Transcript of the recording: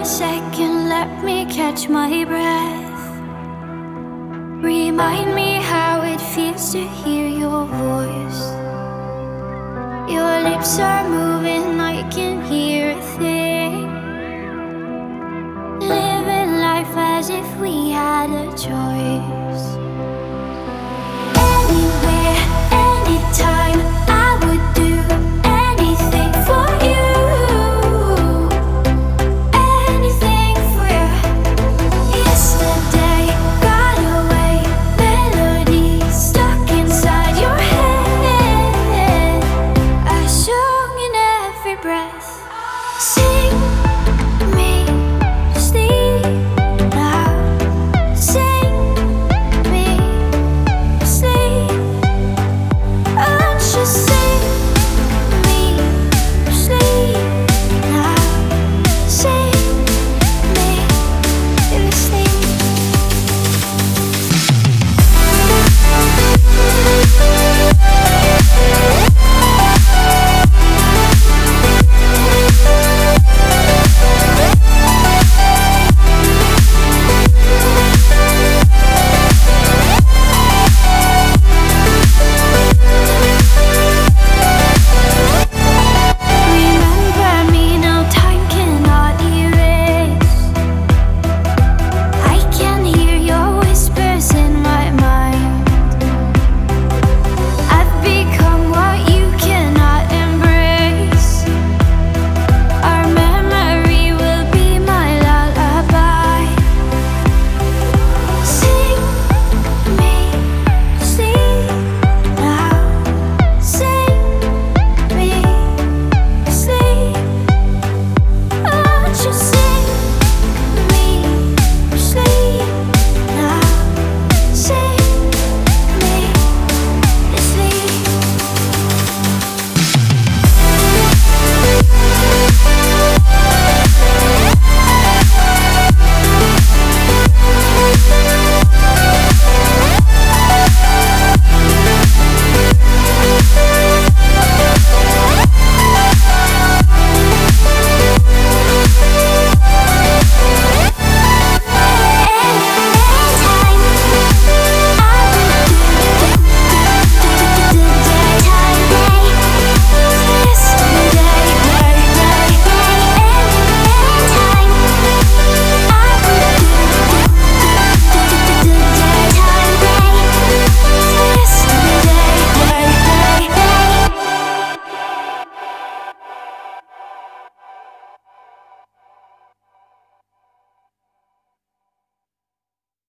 second, let me catch my breath. Remind me how it feels to hear your voice. Your lips are moving, I can hear a thing. Living life as if we had a choice. Anywhere, anytime.